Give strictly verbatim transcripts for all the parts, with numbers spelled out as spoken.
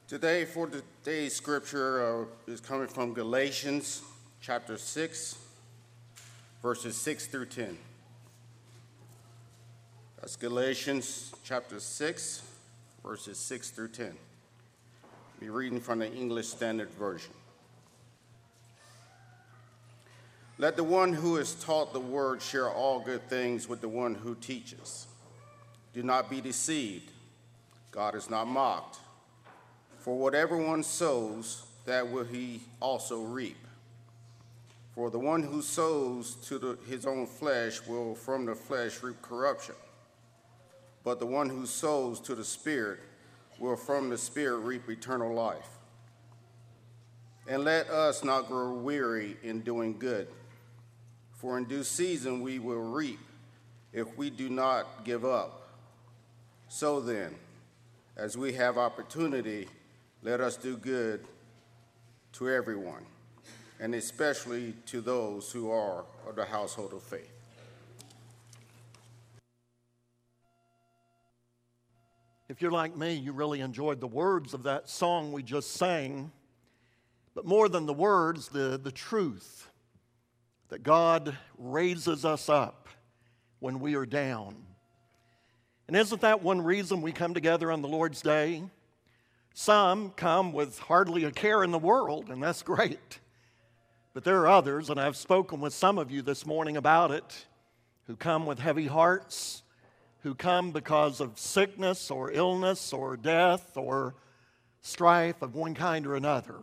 Today, for today's scripture, uh, is coming from Galatians chapter six, verses six through ten. That's Galatians chapter six, verses six through ten. I'll be reading from the English Standard Version. Let the one who is taught the word share all good things with the one who teaches. Do not be deceived. God is not mocked. For whatever one sows, that will he also reap. For the one who sows to the, his own flesh will from the flesh reap corruption. But the one who sows to the Spirit will from the Spirit reap eternal life. And let us not grow weary in doing good, for in due season we will reap if we do not give up. So then, as we have opportunity, let us do good to everyone, and especially to those who are of the household of faith. If you're like me, you really enjoyed the words of that song we just sang, but more than the words, the, the truth that God raises us up when we are down. And isn't that one reason we come together on the Lord's Day? Some come with hardly a care in the world, and that's great. But there are others, and I've spoken with some of you this morning about it, who come with heavy hearts, who come because of sickness or illness or death or strife of one kind or another.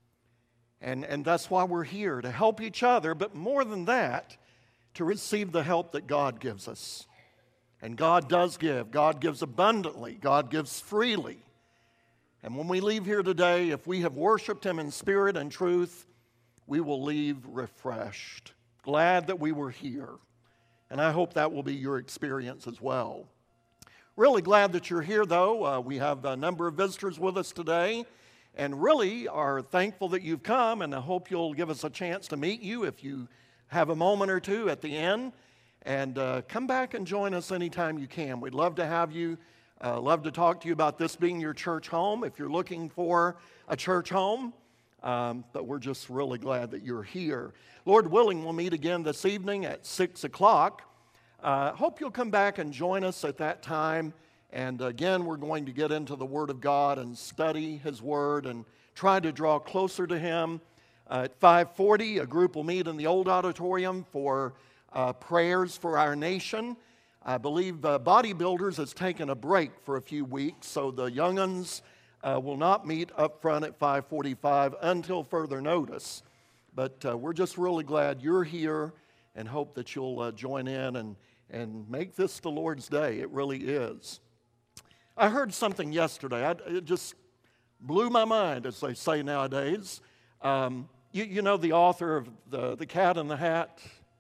And, and that's why we're here, to help each other, but more than that, to receive the help that God gives us. And God does give. God gives abundantly. God gives freely. And when we leave here today, if we have worshiped Him in spirit and truth, we will leave refreshed, glad that we were here. And I hope that will be your experience as well. Really glad that you're here, though. Uh, we have a number of visitors with us today, and really are thankful that you've come, and I hope you'll give us a chance to meet you if you have a moment or two at the end. And uh, come back and join us anytime you can. We'd love to have you. Uh, love to talk to you about this being your church home if you're looking for a church home. Um, but we're just really glad that you're here. Lord willing, we'll meet again this evening at six o'clock. Uh, hope you'll come back and join us at that time. And again, we're going to get into the Word of God and study His Word and try to draw closer to Him. Uh, at five forty, a group will meet in the old auditorium for uh, prayers for our nation. I believe uh, Bodybuilders has taken a break for a few weeks, so the young'uns uh, will not meet up front at five forty-five until further notice. But uh, we're just really glad you're here and hope that you'll uh, join in and, and make this the Lord's Day. It really is. I heard something yesterday. I, it just blew my mind, as they say nowadays. Um, you, you know the author of the, the Cat in the Hat?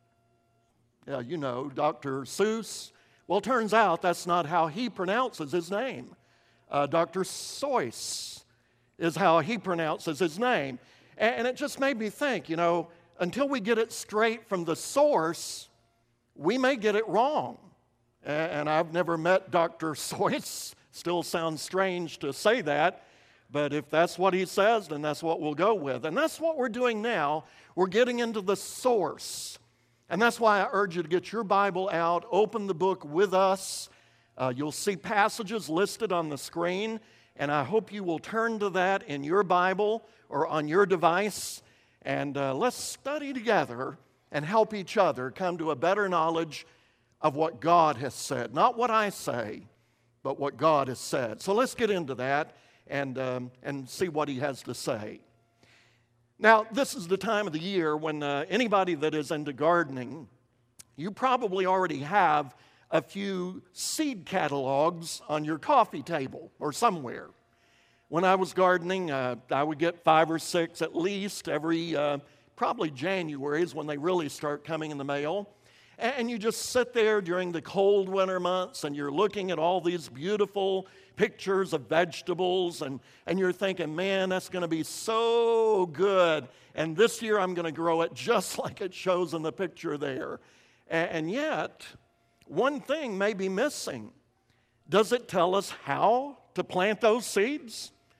Yeah, you know, Doctor Seuss. Well, it turns out that's not how he pronounces his name. Uh, Doctor Seuss is how he pronounces his name. And, and it just made me think, you know, until we get it straight from the source, we may get it wrong. And, and I've never met Doctor Seuss. Still sounds strange to say that. But if that's what he says, then that's what we'll go with. And that's what we're doing now. We're getting into the source. And that's why I urge you to get your Bible out, open the book with us. Uh, you'll see passages listed on the screen, and I hope you will turn to that in your Bible or on your device, and uh, let's study together and help each other come to a better knowledge of what God has said. Not what I say, but what God has said. So let's get into that and, um, and see what He has to say. Now, this is the time of the year when uh, anybody that is into gardening, you probably already have a few seed catalogs on your coffee table or somewhere. When I was gardening, uh, I would get five or six at least every, uh, probably January is when they really start coming in the mail. And you just sit there during the cold winter months and you're looking at all these beautiful pictures of vegetables and, and you're thinking, man, that's going to be so good. And this year I'm going to grow it just like it shows in the picture there. And, and yet, one thing may be missing. Does it tell us how to plant those seeds?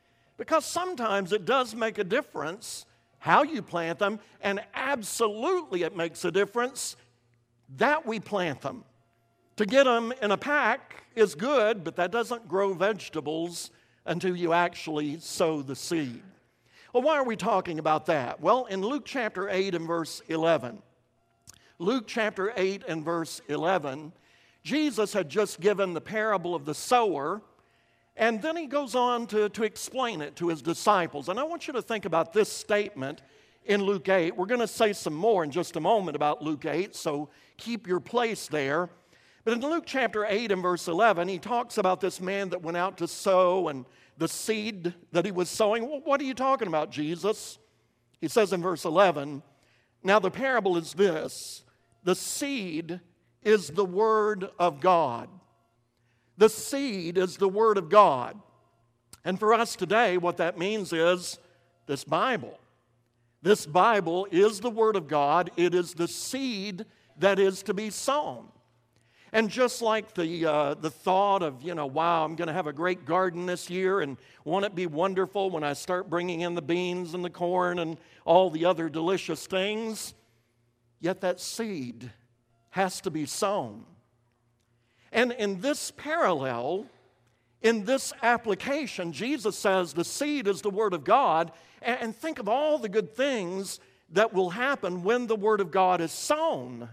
Because sometimes it does make a difference how you plant them, and absolutely it makes a difference that we plant them. To get them in a pack is good, but that doesn't grow vegetables until you actually sow the seed. Well, why are we talking about that? Well, in Luke chapter eight and verse eleven, Luke chapter eight and verse eleven, Jesus had just given the parable of the sower, and then he goes on to, to explain it to his disciples. And I want you to think about this statement in Luke eight. We're going to say some more in just a moment about Luke eight, so keep your place there. But in Luke chapter eight and verse eleven, he talks about this man that went out to sow and the seed that he was sowing. Well, what are you talking about, Jesus? He says in verse eleven, now the parable is this: the seed is the word of God. The seed is the word of God. And for us today, what that means is this Bible. This Bible is the word of God. It is the seed that is to be sown. And just like the uh, the thought of, you know, wow, I'm going to have a great garden this year, and won't it be wonderful when I start bringing in the beans and the corn and all the other delicious things, yet that seed has to be sown. And in this parallel, in this application, Jesus says the seed is the Word of God, and think of all the good things that will happen when the Word of God is sown.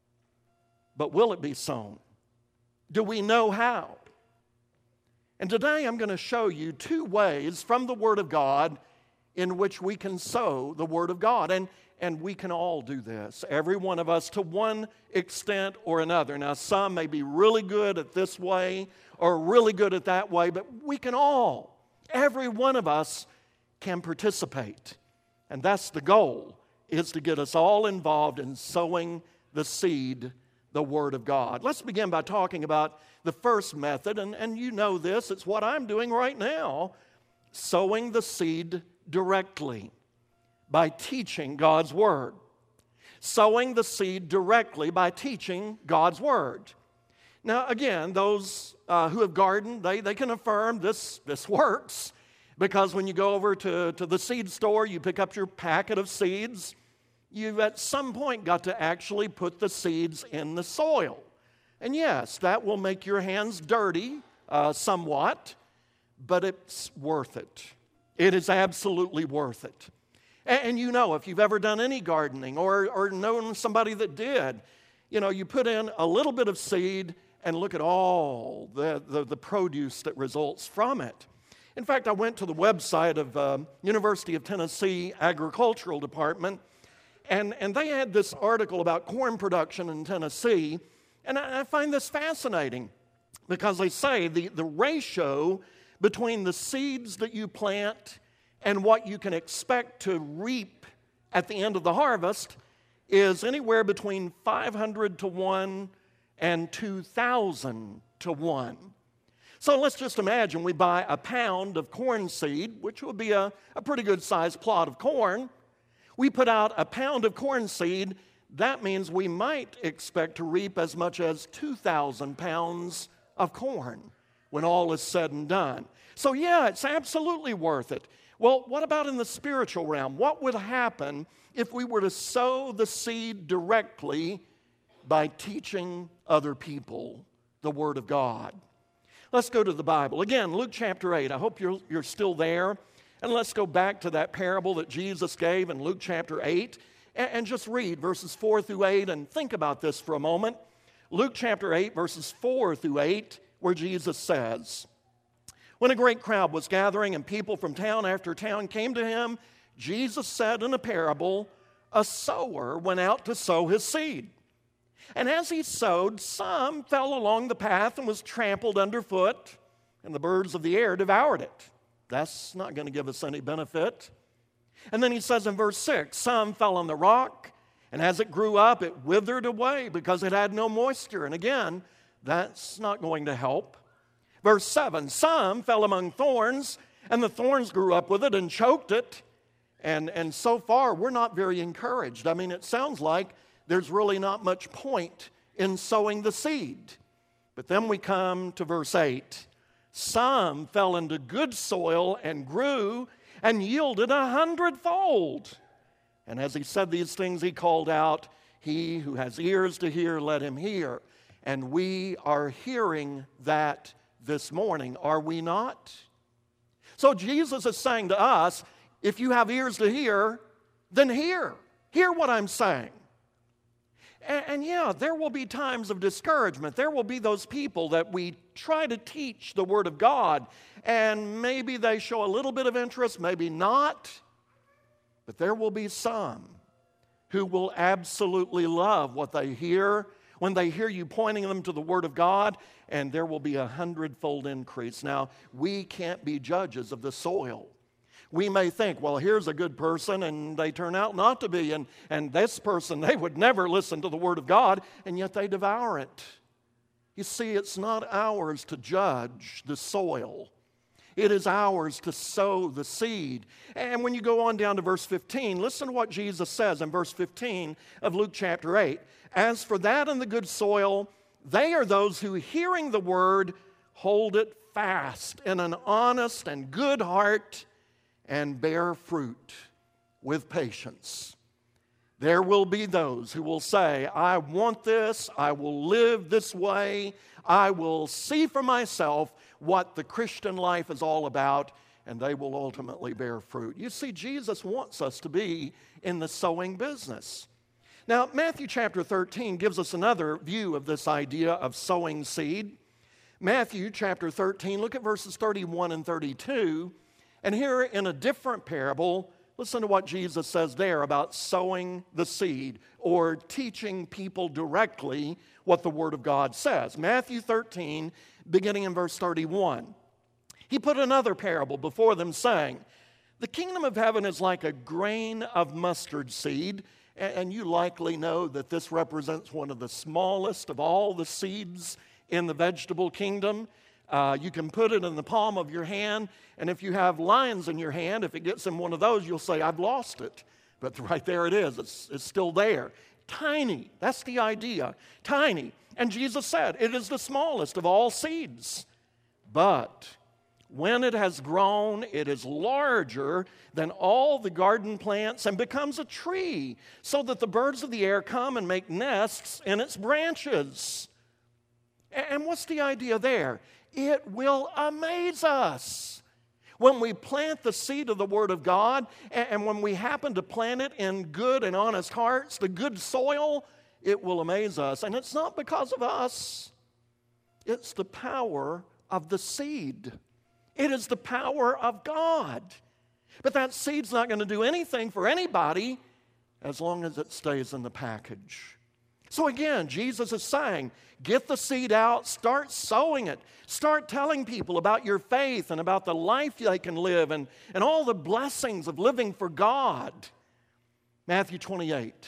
But will it be sown? Do we know how? And today I'm going to show you two ways from the Word of God in which we can sow the Word of God. And, and we can all do this, every one of us, to one extent or another. Now, some may be really good at this way or really good at that way, but we can all, every one of us can participate. And that's the goal, is to get us all involved in sowing the seed, the Word of God. Let's begin by talking about the first method, and, and you know this, it's what I'm doing right now, sowing the seed directly by teaching God's Word. Sowing the seed directly by teaching God's Word. Now, again, those uh, who have gardened, they, they can affirm this, this works, because when you go over to, to the seed store, you pick up your packet of seeds, you've at some point got to actually put the seeds in the soil. And yes, that will make your hands dirty uh, somewhat, but it's worth it. It is absolutely worth it. And, and you know, if you've ever done any gardening or, or known somebody that did, you know, you put in a little bit of seed and look at all the, the, the produce that results from it. In fact, I went to the website of uh, University of Tennessee Agricultural Department, And, and they had this article about corn production in Tennessee, and I, I find this fascinating because they say the, the ratio between the seeds that you plant and what you can expect to reap at the end of the harvest is anywhere between five hundred to one and two thousand to one. So let's just imagine we buy a pound of corn seed, which would be a, a pretty good sized plot of corn. We put out a pound of corn seed, that means we might expect to reap as much as two thousand pounds of corn when all is said and done. So yeah, it's absolutely worth it. Well, what about in the spiritual realm? What would happen if we were to sow the seed directly by teaching other people the Word of God? Let's go to the Bible. Again, Luke chapter eight. I hope you're, you're still there. And let's go back to that parable that Jesus gave in Luke chapter eight and, and just read verses four through eight and think about this for a moment. Luke chapter eight, verses four through eight, where Jesus says, when a great crowd was gathering and people from town after town came to him, Jesus said in a parable, a sower went out to sow his seed. And as he sowed, some fell along the path and was trampled underfoot, and the birds of the air devoured it. That's not going to give us any benefit. And then he says in verse six, some fell on the rock, and as it grew up, it withered away because it had no moisture. And again, that's not going to help. Verse seven, some fell among thorns, and the thorns grew up with it and choked it. And, and so far, we're not very encouraged. I mean, it sounds like there's really not much point in sowing the seed. But then we come to verse eight. Some fell into good soil and grew and yielded a hundredfold. And as he said these things, he called out, he who has ears to hear, let him hear. And we are hearing that this morning, are we not? So Jesus is saying to us, if you have ears to hear, then hear. Hear what I'm saying. And, and yeah, there will be times of discouragement. There will be those people that we try to teach the Word of God, and maybe they show a little bit of interest, maybe not. But there will be some who will absolutely love what they hear when they hear you pointing them to the Word of God, and there will be a hundredfold increase. Now, we can't be judges of the soil. We may think, well, here's a good person, and they turn out not to be, and, and this person, they would never listen to the Word of God, and yet they devour it. You see, it's not ours to judge the soil. It is ours to sow the seed. And when you go on down to verse fifteen, listen to what Jesus says in verse fifteen of Luke chapter eight. As for that in the good soil, they are those who, hearing the word, hold it fast in an honest and good heart and bear fruit with patience. There will be those who will say, I want this, I will live this way, I will see for myself what the Christian life is all about, and they will ultimately bear fruit. You see, Jesus wants us to be in the sowing business. Now, Matthew chapter thirteen gives us another view of this idea of sowing seed. Matthew chapter thirteen, look at verses thirty-one and thirty-two, and here in a different parable, listen to what Jesus says there about sowing the seed or teaching people directly what the Word of God says. Matthew thirteen, beginning in verse thirty-one. He put another parable before them, saying, the kingdom of heaven is like a grain of mustard seed, and you likely know that this represents one of the smallest of all the seeds in the vegetable kingdom. Uh, you can put it in the palm of your hand, and if you have lines in your hand, if it gets in one of those, you'll say, I've lost it. But right there it is. It's, it's still there. Tiny. That's the idea. Tiny. And Jesus said, it is the smallest of all seeds. But when it has grown, it is larger than all the garden plants and becomes a tree, so that the birds of the air come and make nests in its branches. And what's the idea there? It will amaze us. When we plant the seed of the Word of God, and when we happen to plant it in good and honest hearts, the good soil, it will amaze us. And it's not because of us. It's the power of the seed. It is the power of God. But that seed's not going to do anything for anybody as long as it stays in the package. So again, Jesus is saying, get the seed out, start sowing it. Start telling people about your faith and about the life they can live and, and all the blessings of living for God. Matthew twenty-eight.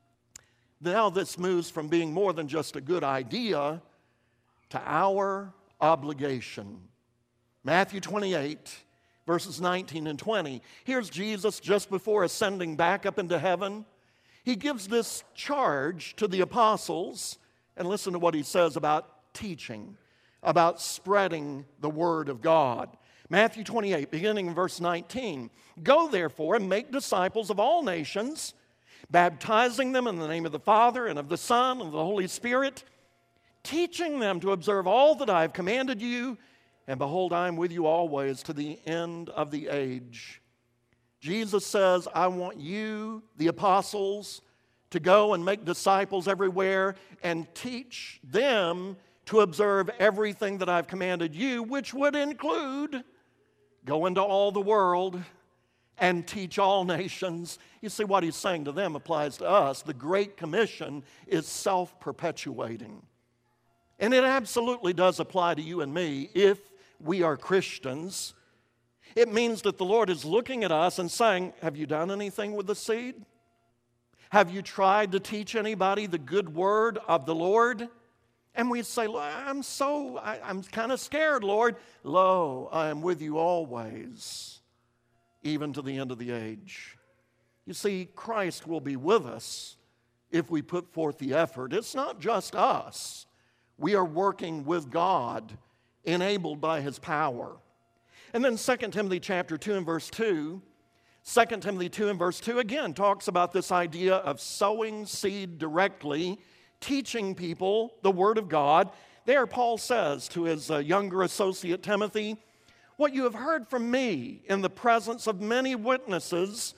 Now this moves from being more than just a good idea to our obligation. Matthew twenty-eight, verses nineteen and twenty. Here's Jesus just before ascending back up into heaven. He gives this charge to the apostles, and listen to what he says about teaching, about spreading the word of God. Matthew twenty-eight, beginning in verse nineteen. Go therefore and make disciples of all nations, baptizing them in the name of the Father and of the Son and of the Holy Spirit, teaching them to observe all that I have commanded you, and behold, I am with you always to the end of the age. Jesus says, I want you, the apostles, to go and make disciples everywhere and teach them to observe everything that I've commanded you, which would include go into all the world and teach all nations. You see, what he's saying to them applies to us. The Great Commission is self-perpetuating. And it absolutely does apply to you and me if we are Christians. It means that the Lord is looking at us and saying, have you done anything with the seed? Have you tried to teach anybody the good word of the Lord? And we say, I'm so, I, I'm kind of scared, Lord. Lo, I am with you always, even to the end of the age. You see, Christ will be with us if we put forth the effort. It's not just us. We are working with God enabled by his power. And then Second Timothy chapter two and verse two, Second Timothy two and verse two again talks about this idea of sowing seed directly, teaching people the Word of God. There Paul says to his uh, younger associate Timothy, "What you have heard from me in the presence of many witnesses,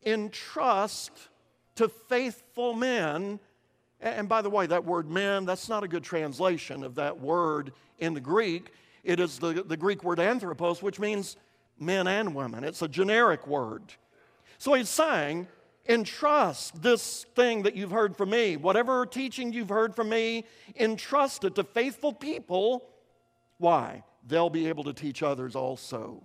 entrust to faithful men." And by the way, that word men, that's not a good translation of that word in the Greek. It is the, the Greek word anthropos, which means men and women. It's a generic word. So he's saying, entrust this thing that you've heard from me, whatever teaching you've heard from me, entrust it to faithful people. Why? They'll be able to teach others also.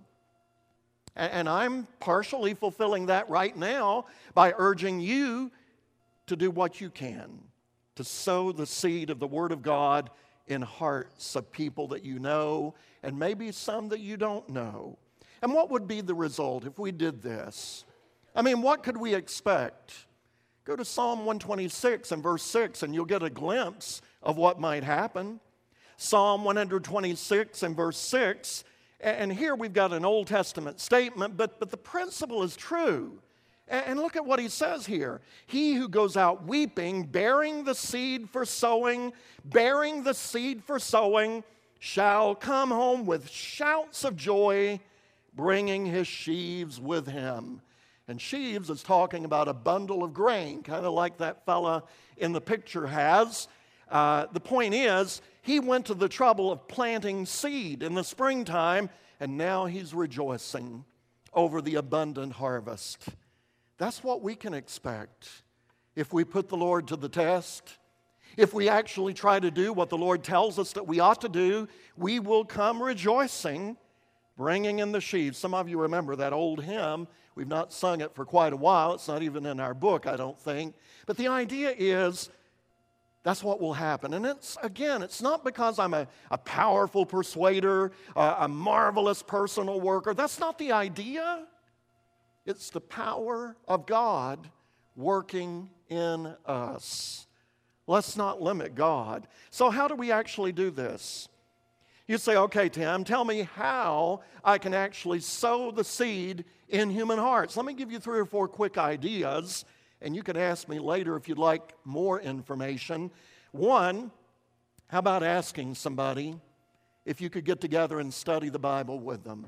And I'm partially fulfilling that right now by urging you to do what you can to sow the seed of the Word of God in hearts of people that you know and maybe some that you don't know. And what would be the result if we did this? I mean, what could we expect? Go to Psalm one twenty-six and verse six and you'll get a glimpse of what might happen. Psalm one twenty-six and verse six, and here we've got an Old Testament statement, but, but the principle is true. And look at what he says here. He who goes out weeping, bearing the seed for sowing, bearing the seed for sowing, shall come home with shouts of joy, bringing his sheaves with him. And sheaves is talking about a bundle of grain, kind of like that fella in the picture has. Uh, the point is, he went to the trouble of planting seed in the springtime, and now he's rejoicing over the abundant harvest. That's what we can expect if we put the Lord to the test. If we actually try to do what the Lord tells us that we ought to do, we will come rejoicing, bringing in the sheaves. Some of you remember that old hymn. We've not sung it for quite a while. It's not even in our book, I don't think. But the idea is, that's what will happen. And it's, again, it's not because I'm a, a powerful persuader, a, a marvelous personal worker. That's not the idea. It's the power of God working in us. Let's not limit God. So how do we actually do this? You say, okay, Tim, tell me how I can actually sow the seed in human hearts. Let me give you three or four quick ideas, and you can ask me later if you'd like more information. One, how about asking somebody if you could get together and study the Bible with them?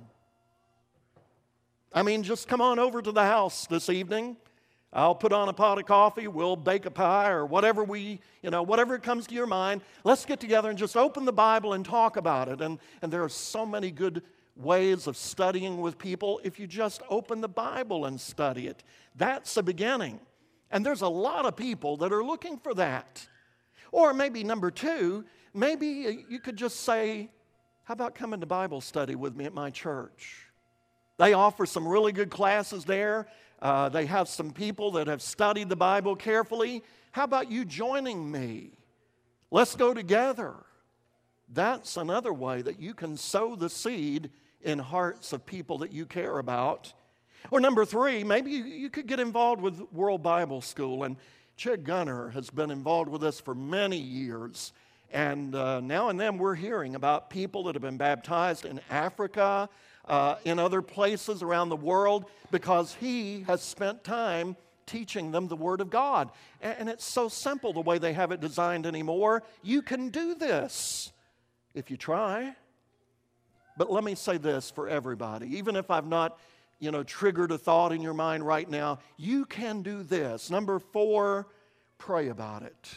I mean, just come on over to the house this evening. I'll put on a pot of coffee. We'll bake a pie or whatever we, you know, whatever comes to your mind. Let's get together and just open the Bible and talk about it. And, and there are so many good ways of studying with people if you just open the Bible and study it. That's the beginning. And there's a lot of people that are looking for that. Or maybe number two, maybe you could just say, how about coming to Bible study with me at my church? They offer some really good classes there. Uh, they have some people that have studied the Bible carefully. How about you joining me? Let's go together. That's another way that you can sow the seed in hearts of people that you care about. Or number three, maybe you, you could get involved with World Bible School. And Chig Gunner has been involved with this for many years. And uh, now and then we're hearing about people that have been baptized in Africa, Uh, in other places around the world, because he has spent time teaching them the Word of God. And, and it's so simple the way they have it designed anymore. You can do this if you try. But let me say this for everybody. Even if I've not, you know, triggered a thought in your mind right now, you can do this. Number four, pray about it.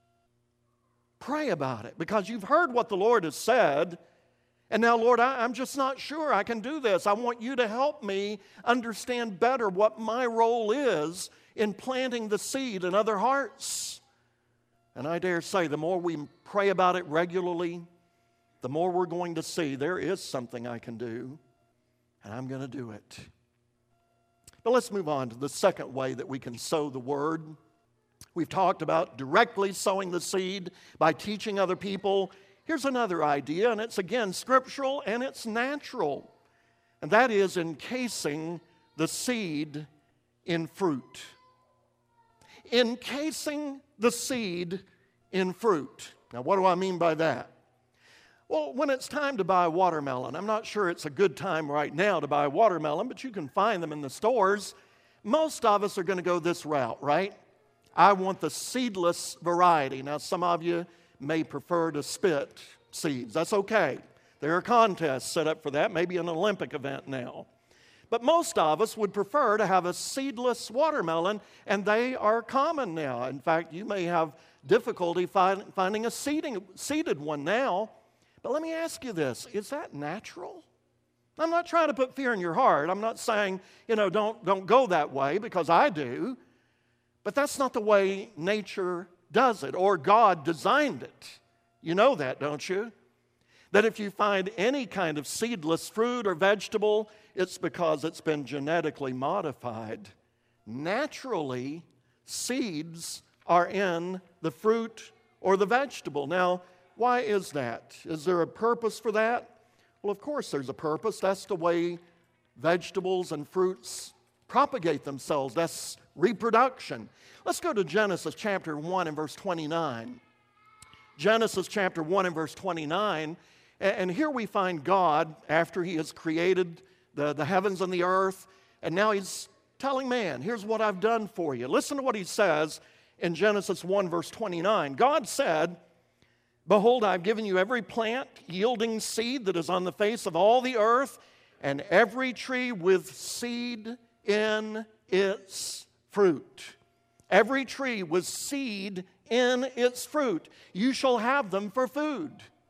Pray about it, because you've heard what the Lord has said. And now, Lord, I, I'm just not sure I can do this. I want you to help me understand better what my role is in planting the seed in other hearts. And I dare say the more we pray about it regularly, the more we're going to see there is something I can do, and I'm going to do it. But let's move on to the second way that we can sow the Word. We've talked about directly sowing the seed by teaching other people. Here's another idea, and it's again scriptural and it's natural, and that is encasing the seed in fruit. Encasing the seed in fruit. Now, what do I mean by that? Well, when it's time to buy watermelon, I'm not sure it's a good time right now to buy watermelon, but you can find them in the stores. Most of us are going to go this route, right? I want the seedless variety. Now, some of you may prefer to spit seeds. That's okay. There are contests set up for that, maybe an Olympic event now. But most of us would prefer to have a seedless watermelon, and they are common now. In fact, you may have difficulty find, finding a seeding, seeded one now. But let me ask you this, is that natural? I'm not trying to put fear in your heart. I'm not saying, you know, don't, don't go that way, because I do. But that's not the way nature does it, or God designed it. You know that, don't you? That if you find any kind of seedless fruit or vegetable, it's because it's been genetically modified. Naturally, seeds are in the fruit or the vegetable. Now, why is that? Is there a purpose for that? Well, of course there's a purpose. That's the way vegetables and fruits propagate themselves. That's reproduction. Let's go to Genesis chapter one and verse twenty-nine. Genesis chapter one and verse twenty-nine. And here we find God, after He has created the, the heavens and the earth, and now He's telling man, here's what I've done for you. Listen to what He says in Genesis one verse twenty-nine. God said, behold, I've given you every plant yielding seed that is on the face of all the earth, and every tree with seed in its fruit. Every tree with seed in its fruit. You shall have them for food.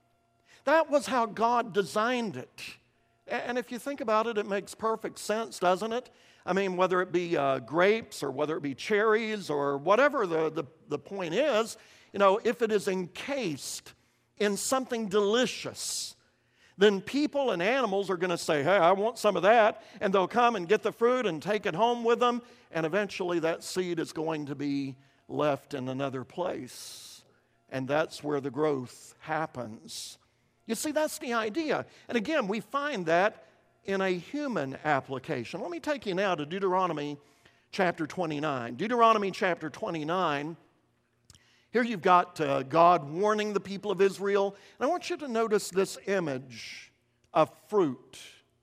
That was how God designed it. And if you think about it, it makes perfect sense, doesn't it? I mean, whether it be uh, grapes or whether it be cherries or whatever the, the, the point is, you know, if it is encased in something delicious, then people and animals are going to say, hey, I want some of that, and they'll come and get the fruit and take it home with them, and eventually that seed is going to be left in another place, and that's where the growth happens. You see, that's the idea. And again, we find that in a human application. Let me take you now to Deuteronomy chapter twenty-nine. Deuteronomy chapter twenty-nine. Here you've got uh, God warning the people of Israel. And I want you to notice this image of fruit.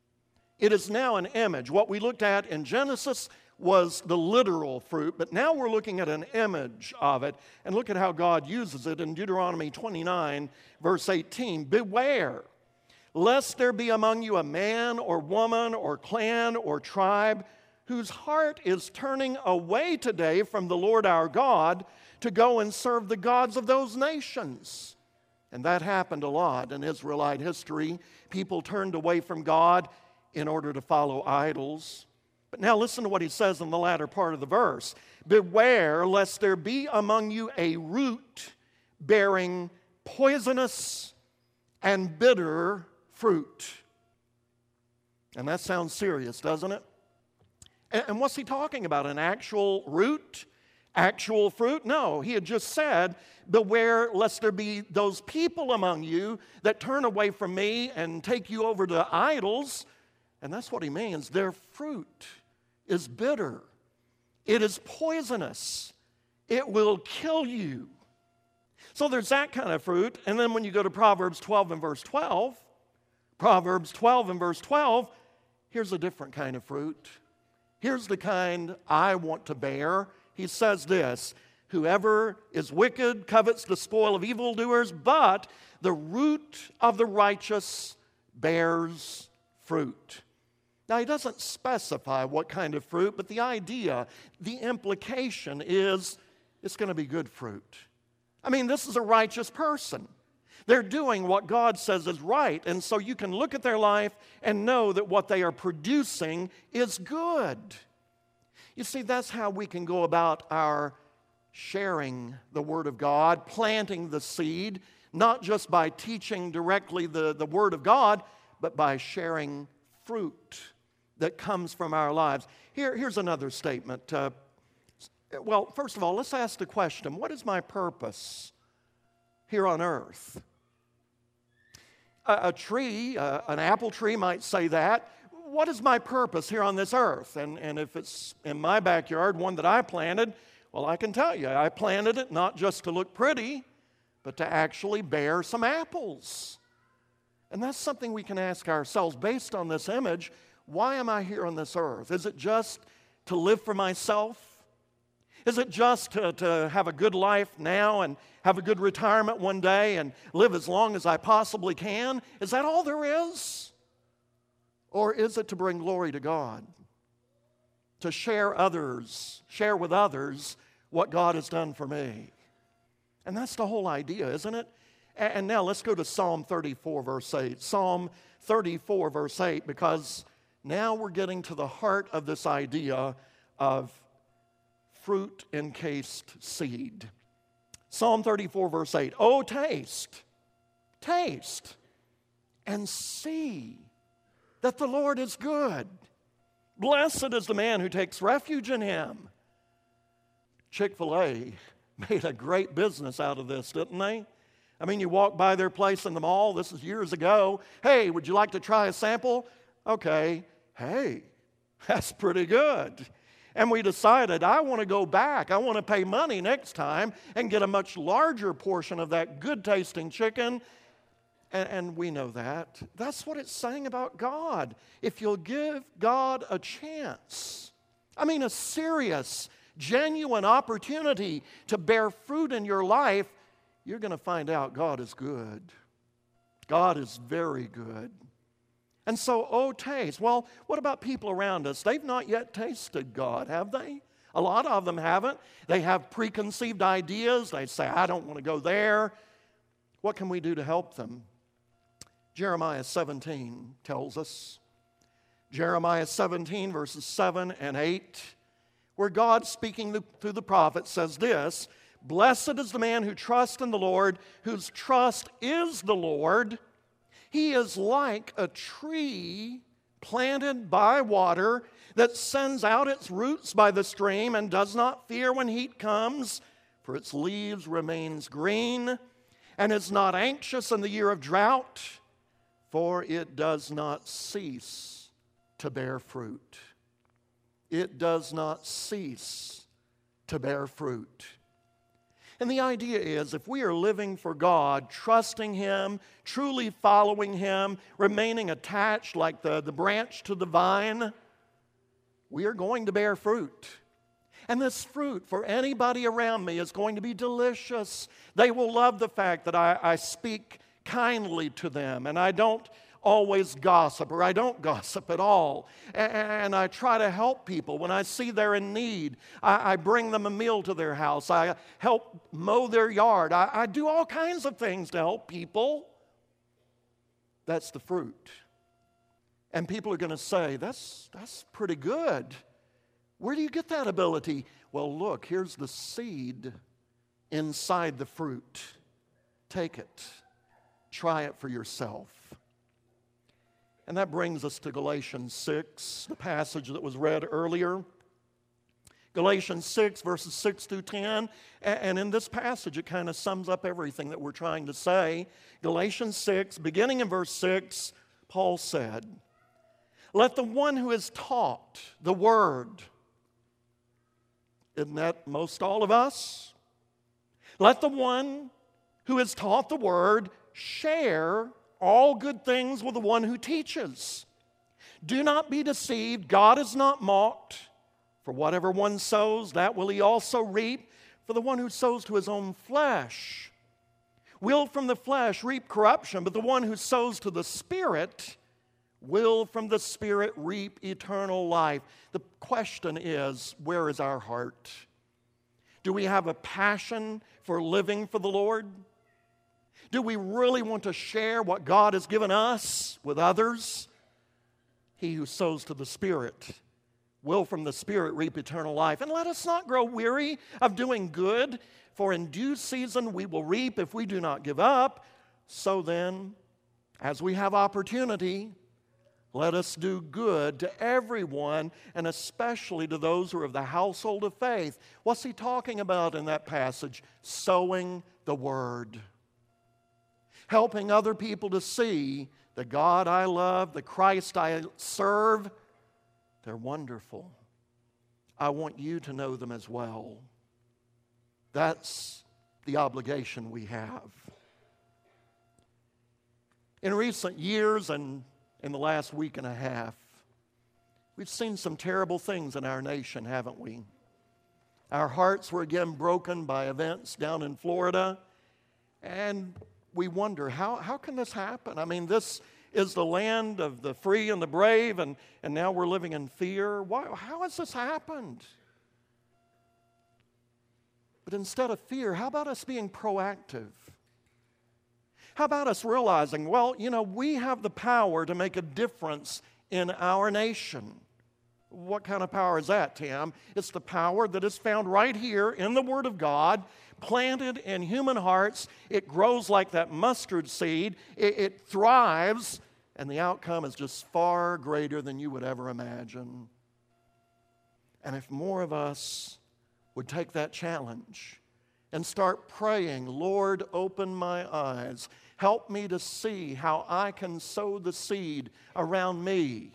It is now an image. What we looked at in Genesis was the literal fruit, but now we're looking at an image of it. And look at how God uses it in Deuteronomy twenty-nine, verse eighteen. Beware, lest there be among you a man or woman or clan or tribe whose heart is turning away today from the Lord our God to go and serve the gods of those nations. And that happened a lot in Israelite history. People turned away from God in order to follow idols. But now listen to what he says in the latter part of the verse. Beware lest there be among you a root bearing poisonous and bitter fruit. And that sounds serious, doesn't it? And what's he talking about? An actual root? Actual fruit? No, he had just said, beware lest there be those people among you that turn away from me and take you over to idols. And that's what he means. Their fruit is bitter. It is poisonous. It will kill you. So there's that kind of fruit. And then when you go to Proverbs twelve and verse twelve, Proverbs twelve and verse twelve, here's a different kind of fruit. Here's the kind I want to bear. He says this, whoever is wicked covets the spoil of evildoers, but the root of the righteous bears fruit. Now, he doesn't specify what kind of fruit, but the idea, the implication is it's going to be good fruit. I mean, this is a righteous person. They're doing what God says is right, and so you can look at their life and know that what they are producing is good. You see, that's how we can go about our sharing the Word of God, planting the seed, not just by teaching directly the, the Word of God, but by sharing fruit that comes from our lives. Here, here's another statement. Uh, well, first of all, let's ask the question, what is my purpose here on earth? A, a tree, uh, an apple tree might say that. What is my purpose here on this earth? And, and if it's in my backyard, one that I planted, well, I can tell you, I planted it not just to look pretty, but to actually bear some apples. And that's something we can ask ourselves based on this image. Why am I here on this earth? Is it just to live for myself? Is it just to, to have a good life now and have a good retirement one day and live as long as I possibly can? Is that all there is? Or is it to bring glory to God? To share others, share with others what God has done for me? And that's the whole idea, isn't it? And now let's go to Psalm thirty-four, verse eight. Psalm thirty-four, verse eight, because now we're getting to the heart of this idea of fruit encased seed. Psalm thirty-four, verse eight. Oh, taste, taste, and see that the Lord is good. Blessed is the man who takes refuge in him. Chick-fil-A made a great business out of this, didn't they? I mean, you walk by their place in the mall, this is years ago. Hey, would you like to try a sample? Okay. Hey, that's pretty good. And we decided, I want to go back. I want to pay money next time and get a much larger portion of that good-tasting chicken. And, and we know that. That's what it's saying about God. If you'll give God a chance, I mean a serious, genuine opportunity to bear fruit in your life, you're going to find out God is good. God is very good. And so, oh, taste. Well, what about people around us? They've not yet tasted God, have they? A lot of them haven't. They have preconceived ideas. They say, I don't want to go there. What can we do to help them? Jeremiah seventeen tells us. Jeremiah seventeen, verses seven and eight, where God, speaking through the prophet, says this, Blessed is the man who trusts in the Lord, whose trust is the Lord. He is like a tree planted by water that sends out its roots by the stream and does not fear when heat comes, for its leaves remains green, and is not anxious in the year of drought, for it does not cease to bear fruit. It does not cease to bear fruit. And the idea is, if we are living for God, trusting Him, truly following Him, remaining attached like the, the branch to the vine, we are going to bear fruit. And this fruit for anybody around me is going to be delicious. They will love the fact that I, I speak kindly to them and I don't always gossip, or I don't gossip at all. And I try to help people when I see they're in need. I, I bring them a meal to their house. I help mow their yard. I, I do all kinds of things to help people. That's the fruit. And people are going to say, that's, that's pretty good. Where do you get that ability? Well, look, here's the seed inside the fruit. Take it. Try it for yourself. And that brings us to Galatians six, the passage that was read earlier. Galatians six, verses six through ten. And in this passage, it kind of sums up everything that we're trying to say. Galatians six, beginning in verse six, Paul said, Let the one who is taught the word, isn't that most all of us? Let the one who is taught the word share all good things with the one who teaches. Do not be deceived. God is not mocked. For whatever one sows, that will he also reap. For the one who sows to his own flesh will from the flesh reap corruption, but the one who sows to the Spirit will from the Spirit reap eternal life. The question is, where is our heart? Do we have a passion for living for the Lord? Do we really want to share what God has given us with others? He who sows to the Spirit will from the Spirit reap eternal life. And let us not grow weary of doing good, for in due season we will reap if we do not give up. So then, as we have opportunity, let us do good to everyone, and especially to those who are of the household of faith. What's he talking about in that passage? Sowing the word. Helping other people to see the God I love, the Christ I serve, they're wonderful. I want you to know them as well. That's the obligation we have. In recent years and in the last week and a half, we've seen some terrible things in our nation, haven't we? Our hearts were again broken by events down in Florida, and we wonder, how, how can this happen? I mean, this is the land of the free and the brave, and, and now we're living in fear. Why, how has this happened? But instead of fear, how about us being proactive? How about us realizing, well, you know, we have the power to make a difference in our nation. What kind of power is that, Tim? It's the power that is found right here in the Word of God, planted in human hearts. It grows like that mustard seed. It, it thrives, and the outcome is just far greater than you would ever imagine. And if more of us would take that challenge and start praying, Lord, open my eyes. Help me to see how I can sow the seed around me.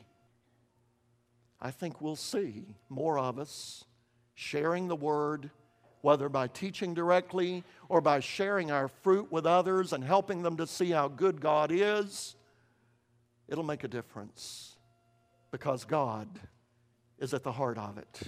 I think we'll see more of us sharing the Word, whether by teaching directly or by sharing our fruit with others and helping them to see how good God is. It'll make a difference because God is at the heart of it.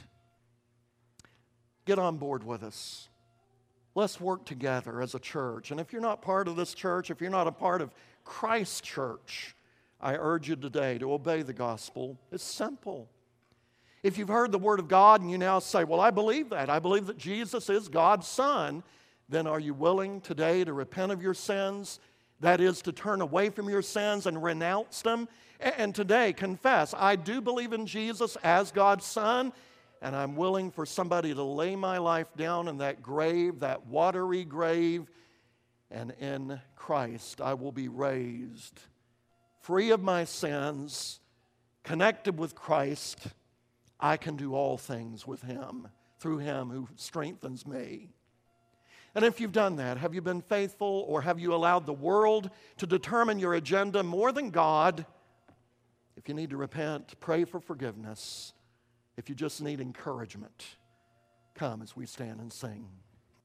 Get on board with us. Let's work together as a church. And if you're not part of this church, if you're not a part of Christ Church, I urge you today to obey the gospel. It's simple. If you've heard the Word of God and you now say, well, I believe that. I believe that Jesus is God's Son. Then are you willing today to repent of your sins? That is, to turn away from your sins and renounce them. And today confess, I do believe in Jesus as God's Son, and I'm willing for somebody to lay my life down in that grave, that watery grave, and in Christ I will be raised, free of my sins, connected with Christ. I can do all things with Him, through Him who strengthens me. And if you've done that, have you been faithful, or have you allowed the world to determine your agenda more than God? If you need to repent, pray for forgiveness. If you just need encouragement, come as we stand and sing.